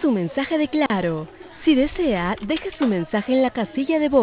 su mensaje de Claro. Si desea, deje su mensaje en la casilla de voz.